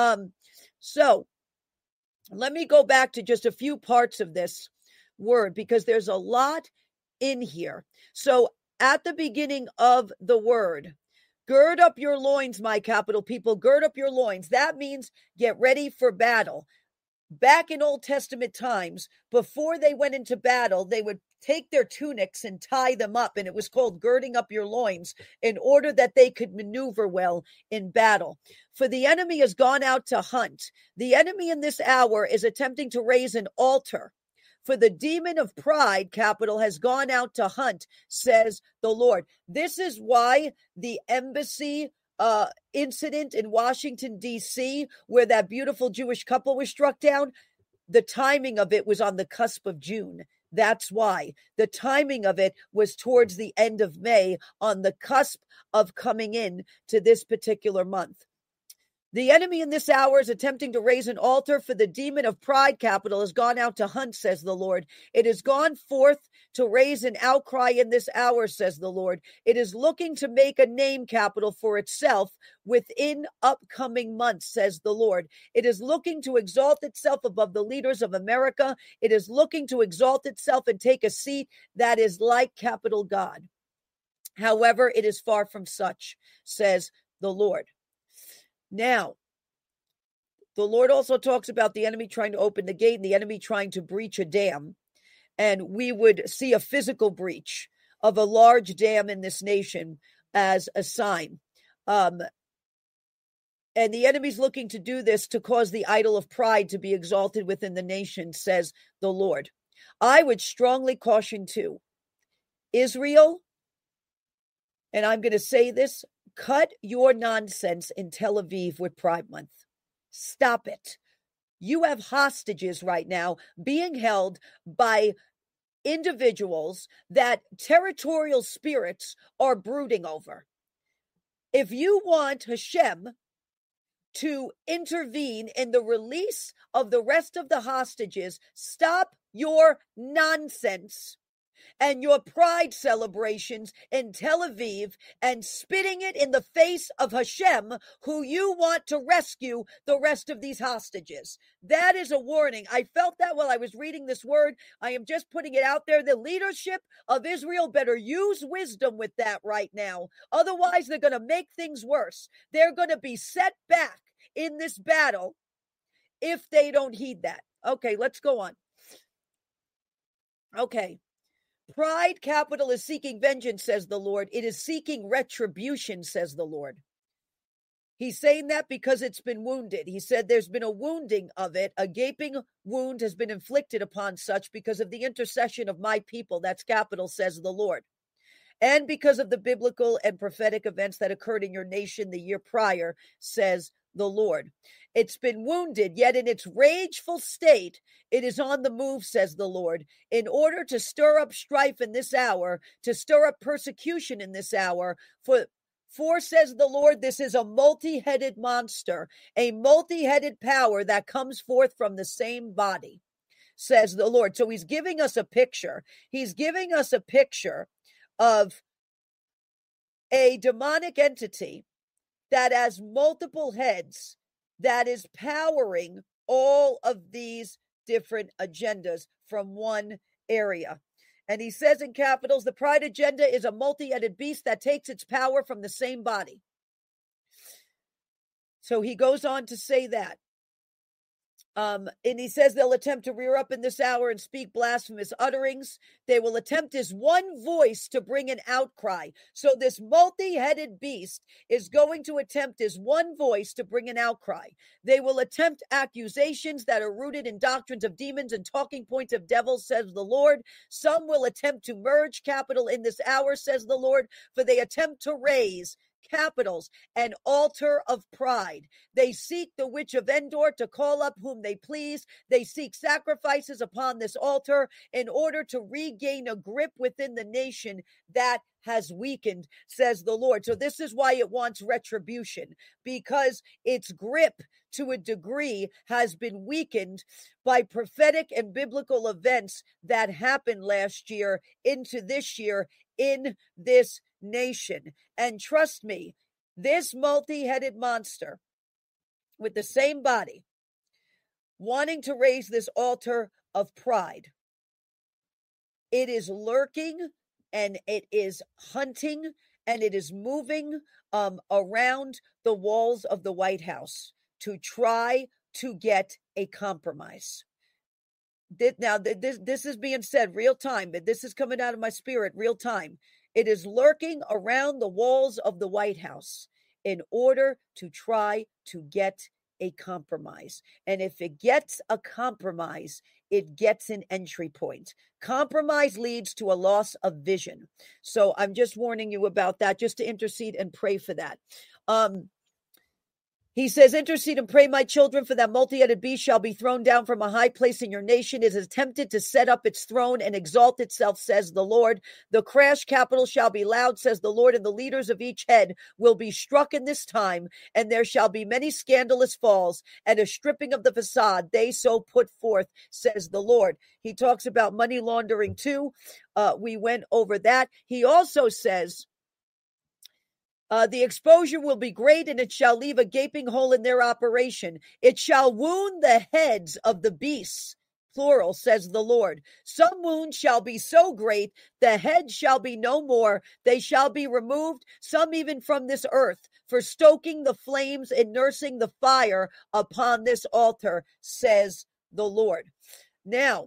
So let me go back to just a few parts of this word, because there's a lot in here. So at the beginning of the word, gird up your loins, my capital people, gird up your loins. That means get ready for battle. Back in Old Testament times, before they went into battle, they would take their tunics and tie them up, and it was called girding up your loins, in order that they could maneuver well in battle. For the enemy has gone out to hunt. The enemy in this hour is attempting to raise an altar. For the demon of pride, capital, has gone out to hunt, says the Lord. This is why the embassy incident in Washington, D.C., where that beautiful Jewish couple was struck down, the timing of it was on the cusp of June. That's why the timing of it was towards the end of May, on the cusp of coming in to this particular month. The enemy in this hour is attempting to raise an altar, for the demon of pride, capital, has gone out to hunt, says the Lord. It has gone forth to raise an outcry in this hour, says the Lord. It is looking to make a name, capital, for itself within upcoming months, says the Lord. It is looking to exalt itself above the leaders of America. It is looking to exalt itself and take a seat that is like capital God. However, it is far from such, says the Lord. Now, the Lord also talks about the enemy trying to open the gate and the enemy trying to breach a dam. And we would see a physical breach of a large dam in this nation as a sign. And the enemy's looking to do this to cause the idol of pride to be exalted within the nation, says the Lord. I would strongly caution too, Israel, and I'm going to say this, cut your nonsense in Tel Aviv with Pride Month. Stop it. You have hostages right now being held by individuals that territorial spirits are brooding over. If you want Hashem to intervene in the release of the rest of the hostages, stop your nonsense and your pride celebrations in Tel Aviv and spitting it in the face of Hashem, who you want to rescue the rest of these hostages. That is a warning. I felt that while I was reading this word. I am just putting it out there. The leadership of Israel better use wisdom with that right now. Otherwise, they're going to make things worse. They're going to be set back in this battle if they don't heed that. Okay, let's go on. Okay. Pride, capital, is seeking vengeance, says the Lord. It is seeking retribution, says the Lord. He's saying that because it's been wounded. He said there's been a wounding of it. A gaping wound has been inflicted upon such because of the intercession of my people. That's capital, says the Lord. and because of the biblical and prophetic events that occurred in your nation the year prior, says the Lord. It's been wounded, yet in its rageful state, it is on the move, says the Lord, in order to stir up strife in this hour, to stir up persecution in this hour. For says the Lord, this is a multi-headed monster, a multi-headed power that comes forth from the same body, says the Lord. So he's giving us a picture. He's giving us a picture of a demonic entity that has multiple heads, that is powering all of these different agendas from one area. And he says in capitals, the pride agenda is a multi-headed beast that takes its power from the same body. So he goes on to say that. And he says they'll attempt to rear up in this hour and speak blasphemous utterings. They will attempt as one voice to bring an outcry. So this multi-headed beast is going to attempt as one voice to bring an outcry. They will attempt accusations that are rooted in doctrines of demons and talking points of devils, says the Lord. Some will attempt to merge capital in this hour, says the Lord, for they attempt to raise capitals, an altar of pride. They seek the witch of Endor to call up whom they please. They seek sacrifices upon this altar in order to regain a grip within the nation that has weakened, says the Lord. So this is why it wants retribution, because its grip to a degree has been weakened by prophetic and biblical events that happened last year into this year in this nation. And trust me, this multi-headed monster with the same body wanting to raise this altar of pride, it is lurking and it is hunting and it is moving around the walls of the White House to try to get a compromise. Now, this is being said real time, but this is coming out of my spirit real time. It is lurking around the walls of the White House in order to try to get a compromise. And if it gets a compromise, it gets an entry point. Compromise leads to a loss of vision. So I'm just warning you about that, just to intercede and pray for that. He says, intercede and pray, my children, for that multi-headed beast shall be thrown down from a high place in your nation. It has attempted to set up its throne and exalt itself, says the Lord. The crash capital shall be loud, says the Lord, and the leaders of each head will be struck in this time, and there shall be many scandalous falls and a stripping of the facade they so put forth, says the Lord. He talks about money laundering too. We went over that. He also says, the exposure will be great, and it shall leave a gaping hole in their operation. It shall wound the heads of the beasts, plural, says the Lord. Some wounds shall be so great, the head shall be no more. They shall be removed, some even from this earth, for stoking the flames and nursing the fire upon this altar, says the Lord. Now,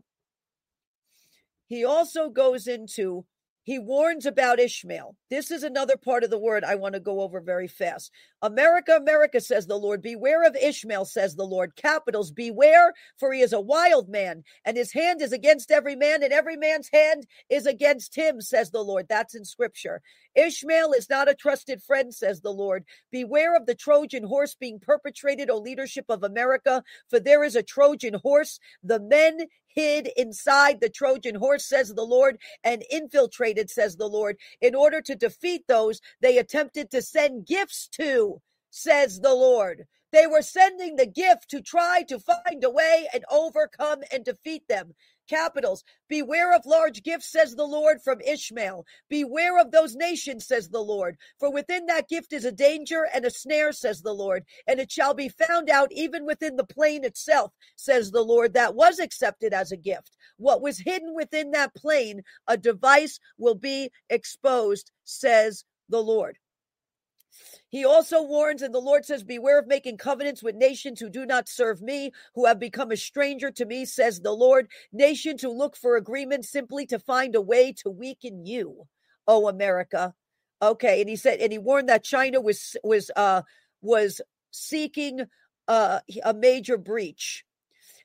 he also goes into, he warns about Ishmael. This is another part of the word I want to go over very fast. America, America, says the Lord. Beware of Ishmael, says the Lord. Capitals, beware, for he is a wild man, and his hand is against every man, and every man's hand is against him, says the Lord. That's in scripture. Ishmael is not a trusted friend, says the Lord. Beware of the Trojan horse being perpetrated, O leadership of America, for there is a Trojan horse. The men hid inside the Trojan horse, says the Lord, and infiltrated, says the Lord. In order to defeat those they attempted to send gifts to, says the Lord. They were sending the gift to try to find a way and overcome and defeat them. Capitals, beware of large gifts, says the Lord, from Ishmael. Beware of those nations, says the Lord. For within that gift is a danger and a snare, says the Lord. And it shall be found out even within the plane itself, says the Lord, that was accepted as a gift. What was hidden within that plane, a device, will be exposed, says the Lord. He also warns, and the Lord says, beware of making covenants with nations who do not serve me, who have become a stranger to me, says the Lord. Nations who look for agreement simply to find a way to weaken you, oh America. Okay, and he said, and he warned that China was seeking a major breach.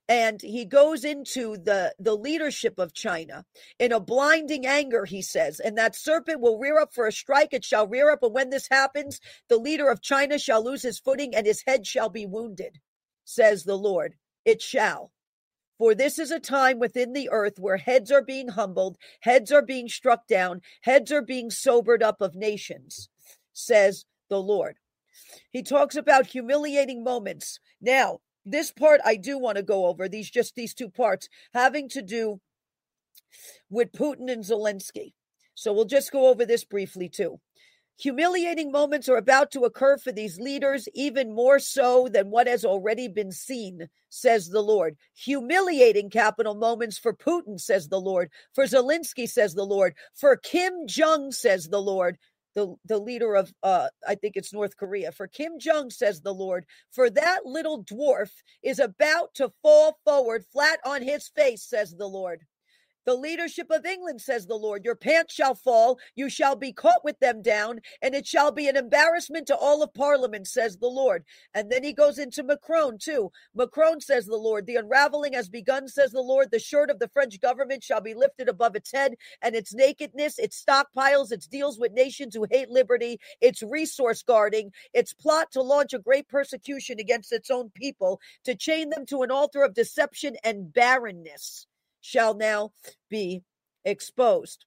And he goes into the leadership of China in a blinding anger, he says, and that serpent will rear up for a strike. It shall rear up. And when this happens, the leader of China shall lose his footing and his head shall be wounded, says the Lord. It shall. For this is a time within the earth where heads are being humbled, heads are being struck down, heads are being sobered up of nations, says the Lord. He talks about humiliating moments. Now, this part I do want to go over, these 2 parts, having to do with Putin and Zelensky. So we'll just go over this briefly too. Humiliating moments are about to occur for these leaders, even more so than what has already been seen, says the Lord. Humiliating capital moments for Putin, says the Lord. For Zelensky, says the Lord. For Kim Jong, says the Lord. The leader of, I think it's North Korea. For Kim Jong, says the Lord. For that little dwarf is about to fall forward flat on his face, says the Lord. The leadership of England, says the Lord, your pants shall fall, you shall be caught with them down, and it shall be an embarrassment to all of Parliament, says the Lord. And then he goes into Macron, too. Macron, says the Lord, the unraveling has begun, says the Lord. The shirt of the French government shall be lifted above its head, and its nakedness, its stockpiles, its deals with nations who hate liberty, its resource guarding, its plot to launch a great persecution against its own people, to chain them to an altar of deception and barrenness, shall now be exposed.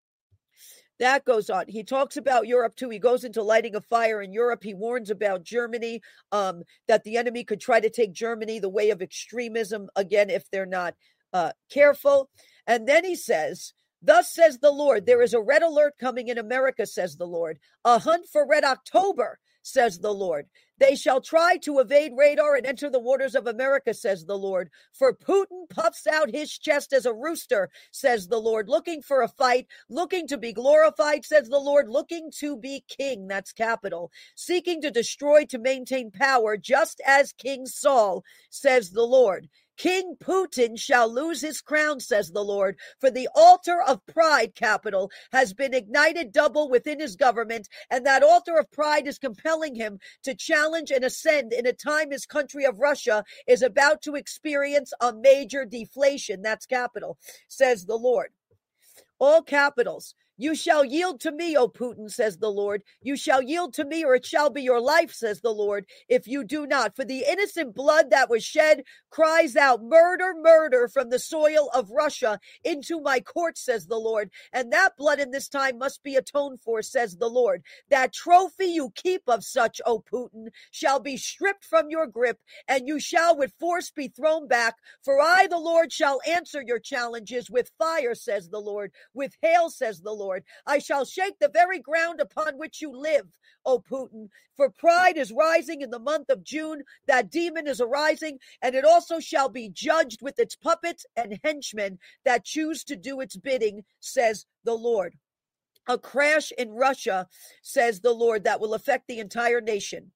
That goes on. He talks about Europe too. He goes into lighting a fire in Europe. He warns about Germany, that the enemy could try to take Germany the way of extremism again if they're not careful. And then he says, thus says the Lord, there is a red alert coming in America, says the Lord. A hunt for Red October, says the Lord. They shall try to evade radar and enter the waters of America, says the Lord. For Putin puffs out his chest as a rooster, says the Lord, looking for a fight, looking to be glorified, says the Lord, looking to be king, that's capital, seeking to destroy, to maintain power, just as King Saul, says the Lord. King Putin shall lose his crown, says the Lord, for the altar of pride, capital, has been ignited double within his government, and that altar of pride is compelling him to challenge and ascend in a time his country of Russia is about to experience a major deflation. That's capital, says the Lord. All capitals. You shall yield to me, O Putin, says the Lord. You shall yield to me, or it shall be your life, says the Lord, if you do not. For the innocent blood that was shed cries out, murder, murder, from the soil of Russia into my court, says the Lord. And that blood in this time must be atoned for, says the Lord. That trophy you keep of such, O Putin, shall be stripped from your grip, and you shall with force be thrown back. For I, the Lord, shall answer your challenges with fire, says the Lord, with hail, says the Lord. I shall shake the very ground upon which you live, O Putin, for pride is rising in the month of June. That demon is arising, and it also shall be judged with its puppets and henchmen that choose to do its bidding, says the Lord. A crash in Russia, says the Lord, that will affect the entire nation.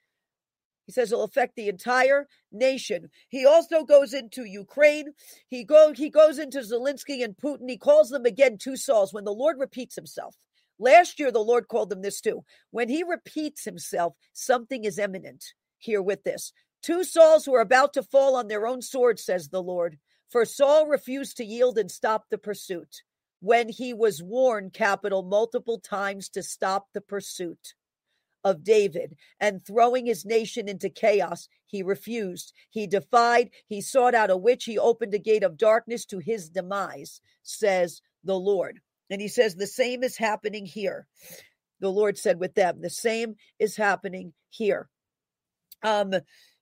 He says it'll affect the entire nation. He also goes into Ukraine. He goes into Zelensky and Putin. He calls them again 2 Sauls when the Lord repeats himself. Last year, the Lord called them this too. When he repeats himself, something is imminent here with this. 2 Sauls who are about to fall on their own sword, says the Lord. For Saul refused to yield and stop the pursuit. When he was warned, capital, multiple times to stop the pursuit of David and throwing his nation into chaos, he refused. He defied. He sought out a witch. He opened a gate of darkness to his demise, says the Lord. And he says the same is happening here. The Lord said with them, the same is happening here. The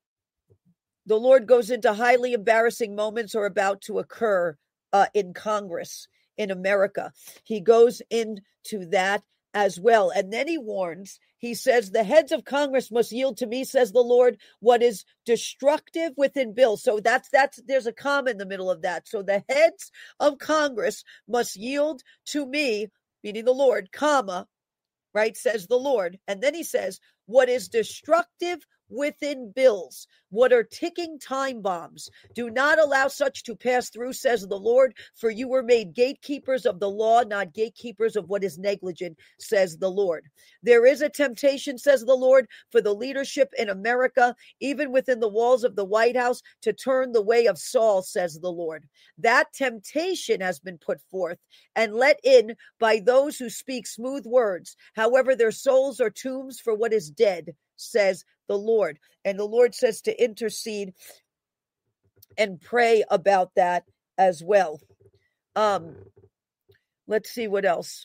Lord goes into highly embarrassing moments are about to occur in Congress in America. He goes into that as well. And then he warns, he says, the heads of Congress must yield to me, says the Lord, what is destructive within bills. So that's there's a comma in the middle of that. So the heads of Congress must yield to me, meaning the Lord, comma, right, says the Lord. And then he says, what is destructive within bills, what are ticking time bombs. Do not allow such to pass through, says the Lord, for you were made gatekeepers of the law, not gatekeepers of what is negligent, says the Lord. There is a temptation, says the Lord, for the leadership in America, even within the walls of the White House, to turn the way of Saul, says the Lord. That temptation has been put forth and let in by those who speak smooth words. However, their souls are tombs for what is dead, says the Lord. And the Lord says to intercede and pray about that as well. Let's see what else.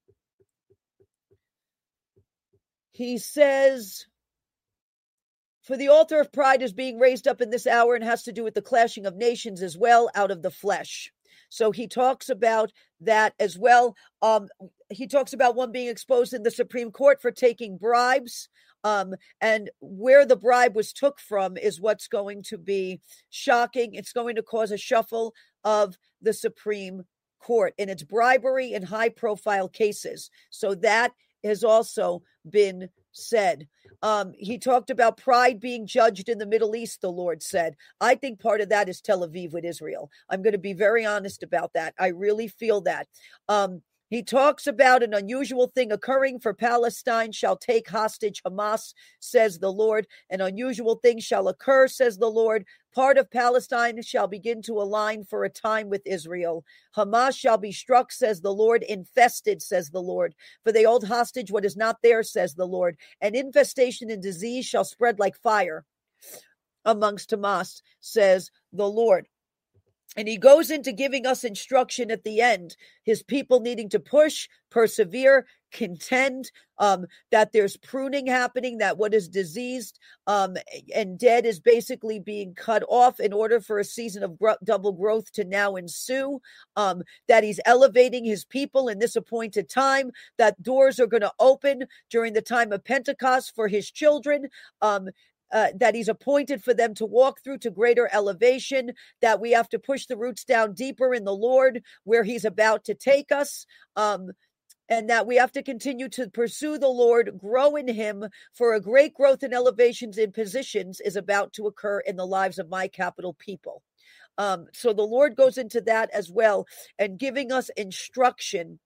He says, for the altar of pride is being raised up in this hour and has to do with the clashing of nations as well, out of the flesh. So he talks about that as well. He talks about one being exposed in the Supreme Court for taking bribes. And where the bribe was took from is what's going to be shocking. It's going to cause a shuffle of the Supreme Court in its bribery in high-profile cases. So that has also been said. He talked about pride being judged in the Middle East, the Lord said. I think part of that is Tel Aviv with Israel. I'm going to be very honest about that. I really feel that. He talks about an unusual thing occurring, for Palestine shall take hostage Hamas, says the Lord. An unusual thing shall occur, says the Lord. Part of Palestine shall begin to align for a time with Israel. Hamas shall be struck, says the Lord, infested, says the Lord. For they hold hostage what is not theirs, says the Lord. And infestation and disease shall spread like fire amongst Hamas, says the Lord. And he goes into giving us instruction at the end, his people needing to push, persevere, contend, that there's pruning happening, that what is diseased and dead is basically being cut off in order for a season of double growth to now ensue, that he's elevating his people in this appointed time, that doors are going to open during the time of Pentecost for his children, that he's appointed for them to walk through to greater elevation, that we have to push the roots down deeper in the Lord where he's about to take us, and that we have to continue to pursue the Lord, grow in him, for a great growth and elevations in positions is about to occur in the lives of my capital people. So the Lord goes into that as well and giving us instruction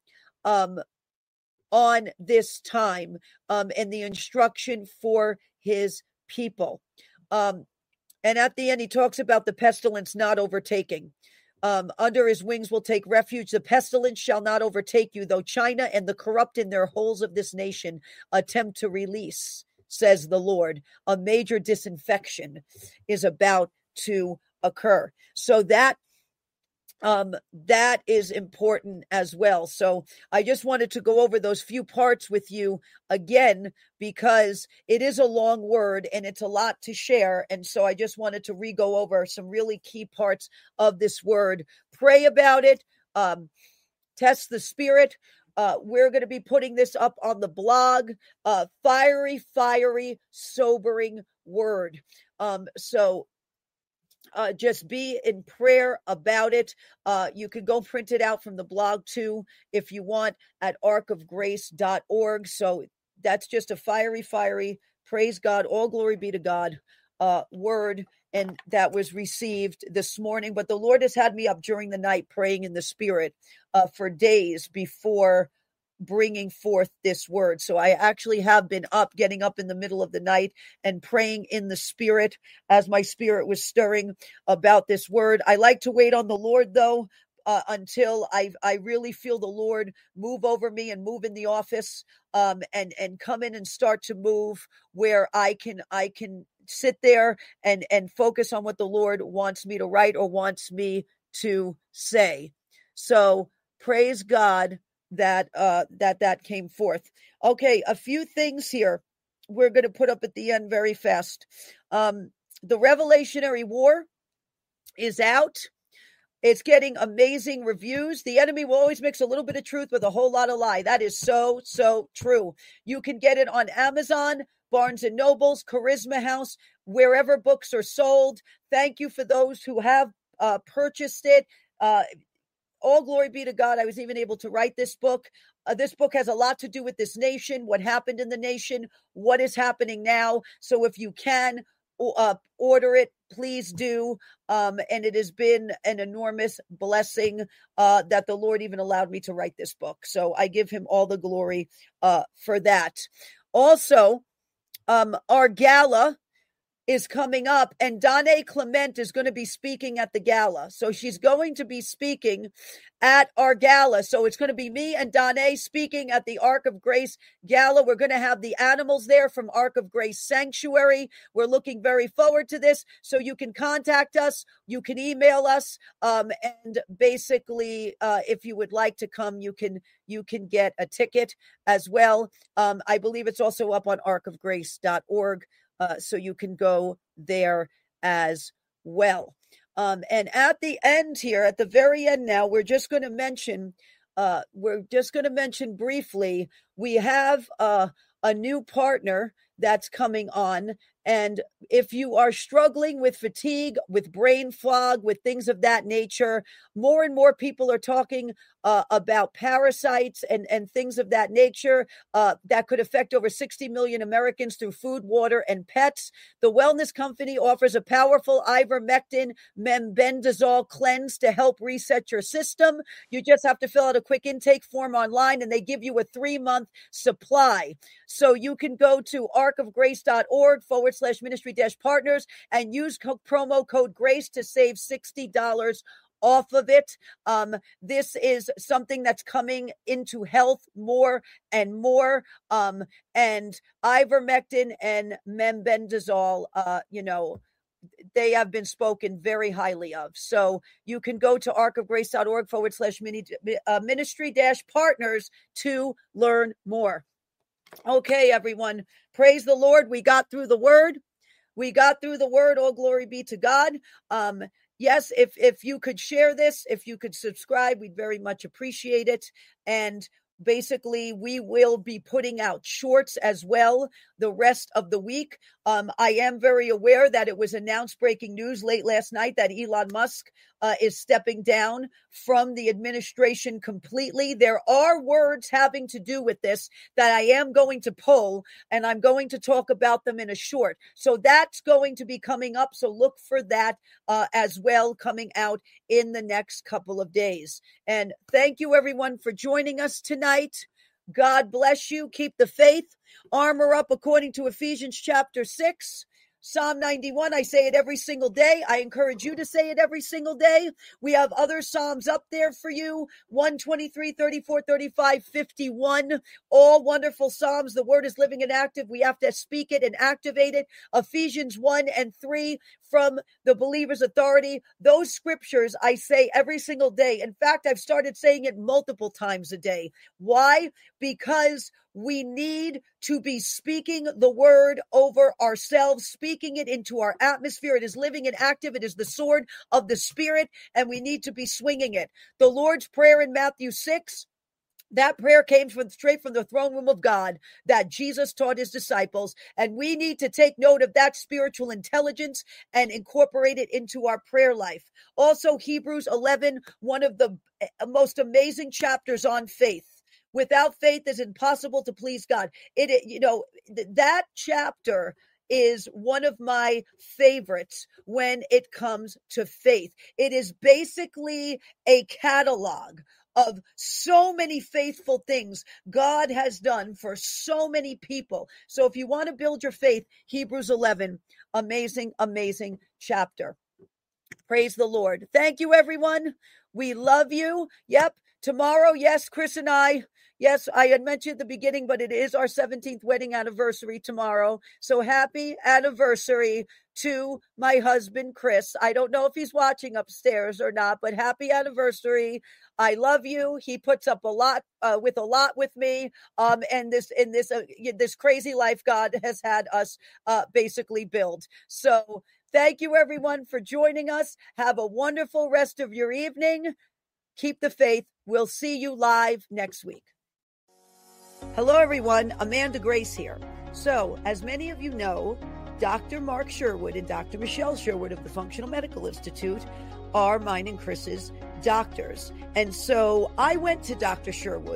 on this time and the instruction for his people. And at the end, he talks about the pestilence not overtaking. Under his wings will take refuge. The pestilence shall not overtake you, though China and the corrupt in their holes of this nation attempt to release, says the Lord. A major disinfection is about to occur. So that is important as well. So I just wanted to go over those few parts with you again, because it is a long word and it's a lot to share. And so I just wanted to re-go over some really key parts of this word. Pray about it. Test the spirit. We're going to be putting this up on the blog. Fiery, sobering word. So just be in prayer about it. You could go print it out from the blog too, if you want, at arcofgrace.org. So that's just a fiery, praise God, all glory be to God, word. And that was received this morning. But the Lord has had me up during the night praying in the spirit for days before bringing forth this word. So I actually have been up, getting up in the middle of the night and praying in the spirit as my spirit was stirring about this word. I like to wait on the Lord, though, until I really feel the Lord move over me and move in the office, and come in and start to move where I can sit there and focus on what the Lord wants me to write or wants me to say. So praise God that came forth. Okay, a few things here we're going to put up at the end very fast. The Revelationary War is out. It's getting amazing reviews. The enemy will always mix a little bit of truth with a whole lot of lie. That is so true. You can get it on Amazon, Barnes & Noble's, Charisma House, wherever books are sold. Thank you for those who have purchased it. All glory be to God. I was even able to write this book This book has a lot to do with this nation, what happened in the nation, what is happening now. So if you can order it, please do. And it has been an enormous blessing that the Lord even allowed me to write this book. So I give him all the glory for that. Also, our gala is coming up, and Danae Clement is going to be speaking at the gala. So she's going to be speaking at our gala. So it's going to be me and Danae speaking at the Ark of Grace gala. We're going to have the animals there from Ark of Grace Sanctuary. We're looking very forward to this. So you can contact us. You can email us. And basically, if you would like to come, you can get a ticket as well. I believe it's also up on arkofgrace.org. So you can go there as well. And at the end here, at the very end now, we're just going to mention briefly, we have a new partner that's coming on. And if you are struggling with fatigue, with brain fog, with things of that nature, more and more people are talking about parasites and things of that nature that could affect over 60 million Americans through food, water, and pets. The Wellness Company offers a powerful ivermectin mebendazole cleanse to help reset your system. You just have to fill out a quick intake form online, and they give you a 3-month supply. So you can go to arkofgrace.org/ministry-partners and use promo code GRACE to save $60 off of it. This is something that's coming into health more and more. And ivermectin and mebendazole, they have been spoken very highly of. So you can go to arkofgrace.org/ministry-partners to learn more. Okay, everyone. Praise the Lord. We got through the word. All glory be to God. Yes, if you could share this, if you could subscribe, we'd very much appreciate it. And basically, we will be putting out shorts as well the rest of the week. I am very aware that it was announced, breaking news late last night, that Elon Musk is stepping down from the administration completely. There are words having to do with this that I am going to pull, and I'm going to talk about them in a short. So that's going to be coming up. So look for that as well, coming out in the next couple of days. And thank you, everyone, for joining us tonight. God bless you. Keep the faith. Armor up according to Ephesians chapter 6. Psalm 91, I say it every single day. I encourage you to say it every single day. We have other Psalms up there for you. 123, 34, 35, 51. All wonderful Psalms. The word is living and active. We have to speak it and activate it. Ephesians 1 and 3 from the Believer's Authority. Those scriptures I say every single day. In fact, I've started saying it multiple times a day. Why? Because we need to be speaking the word over ourselves, speaking it into our atmosphere. It is living and active. It is the sword of the Spirit, and we need to be swinging it. The Lord's Prayer in Matthew 6, that prayer came straight from the throne room of God that Jesus taught his disciples. And we need to take note of that spiritual intelligence and incorporate it into our prayer life. Also, Hebrews 11, one of the most amazing chapters on faith. Without faith, it's impossible to please God. That chapter is one of my favorites when it comes to faith. It is basically a catalog of so many faithful things God has done for so many people. So if you want to build your faith, Hebrews 11, amazing, amazing chapter. Praise the Lord. Thank you, everyone. We love you. Yep. Tomorrow, yes, Chris and I. Yes, I had mentioned at the beginning, but it is our 17th wedding anniversary tomorrow. So happy anniversary to my husband, Chris. I don't know if he's watching upstairs or not, but happy anniversary. I love you. He puts up a lot with me. And this crazy life God has had us basically build. So thank you, everyone, for joining us. Have a wonderful rest of your evening. Keep the faith. We'll see you live next week. Hello, everyone. Amanda Grace here. So, as many of you know, Dr. Mark Sherwood and Dr. Michelle Sherwood of the Functional Medical Institute are mine and Chris's doctors. And so I went to Dr. Sherwood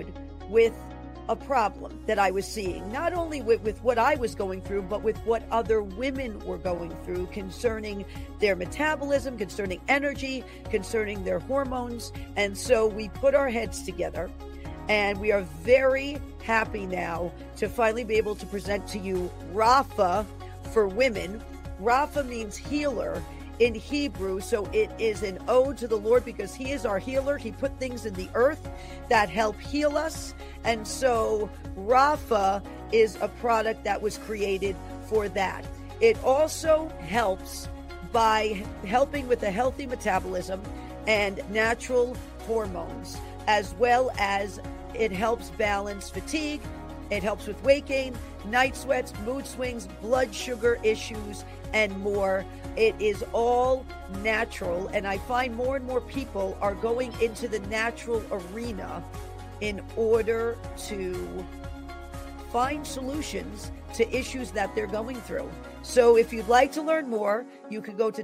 with a problem that I was seeing, not only with what I was going through, but with what other women were going through concerning their metabolism, concerning energy, concerning their hormones. And so we put our heads together, and we are very happy now to finally be able to present to you Rapha for women. Rapha means healer in Hebrew, so it is an ode to the Lord because he is our healer. He put things in the earth that help heal us. And so Rapha is a product that was created for that. It also helps by helping with a healthy metabolism and natural hormones, as well as it helps balance fatigue. It helps with weight gain, night sweats, mood swings, blood sugar issues, and more. It is all natural, and I find more and more people are going into the natural arena in order to find solutions to issues that they're going through. So if you'd like to learn more, you can go to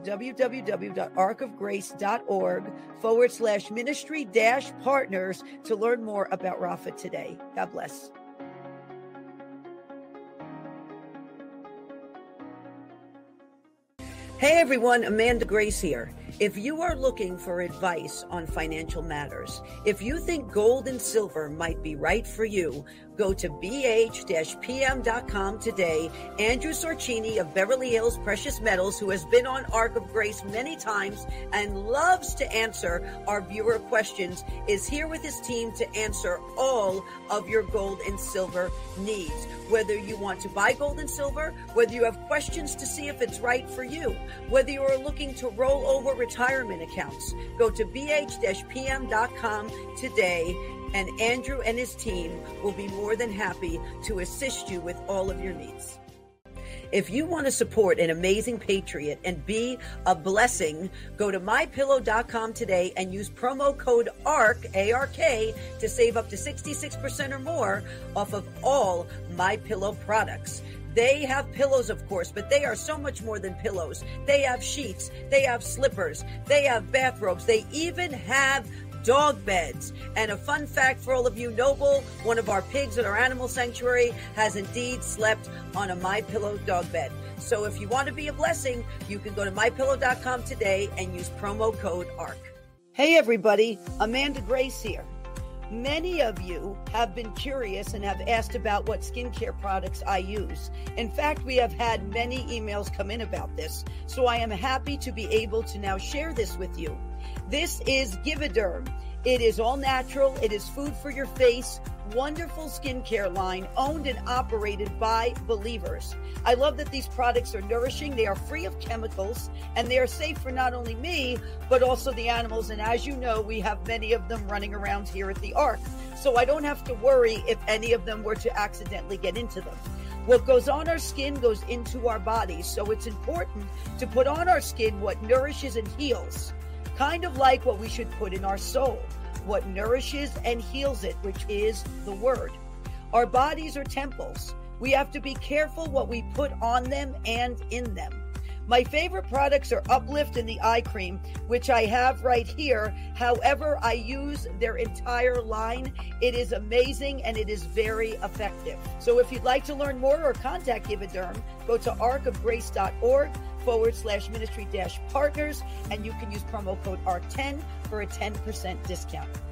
www.arkofgrace.org/ministry-partners to learn more about Rapha today. God bless. Hey everyone, Amanda Grace here. If you are looking for advice on financial matters, if you think gold and silver might be right for you, go to bh-pm.com today. Andrew Sorcini of Beverly Hills Precious Metals, who has been on Ark of Grace many times and loves to answer our viewer questions, is here with his team to answer all of your gold and silver needs. Whether you want to buy gold and silver, whether you have questions to see if it's right for you, whether you are looking to roll over retirement accounts, go to bh-pm.com today, and Andrew and his team will be more than happy to assist you with all of your needs. If you want to support an amazing patriot and be a blessing, go to mypillow.com today and use promo code ARK, A-R-K, to save up to 66% or more off of all MyPillow products. They have pillows, of course, but they are so much more than pillows. They have sheets, they have slippers, they have bathrobes, they even have dog beds. And a fun fact for all of you, Noble, one of our pigs at our animal sanctuary, has indeed slept on a MyPillow dog bed. So if you want to be a blessing, you can go to mypillow.com today and use promo code ARK. Hey everybody, Amanda Grace here. Many of you have been curious and have asked about what skincare products I use. In fact, we have had many emails come in about this, so I am happy to be able to now share this with you. This is Givaudan. It is all natural. It is food for your face. Wonderful skincare line owned and operated by believers. I love that these products are nourishing. They are free of chemicals, and they are safe for not only me, but also the animals. And as you know, we have many of them running around here at the Ark. So I don't have to worry if any of them were to accidentally get into them. What goes on our skin goes into our bodies. So it's important to put on our skin what nourishes and heals. Kind of like what we should put in our soul, what nourishes and heals it, which is the Word. Our bodies are temples. We have to be careful what we put on them and in them. My favorite products are Uplift and the eye cream, which I have right here. However, I use their entire line. It is amazing and it is very effective. So if you'd like to learn more or contact Givaudan, go to arkofgrace.org/ministry-partners, and you can use promo code ARK10 for a 10% discount.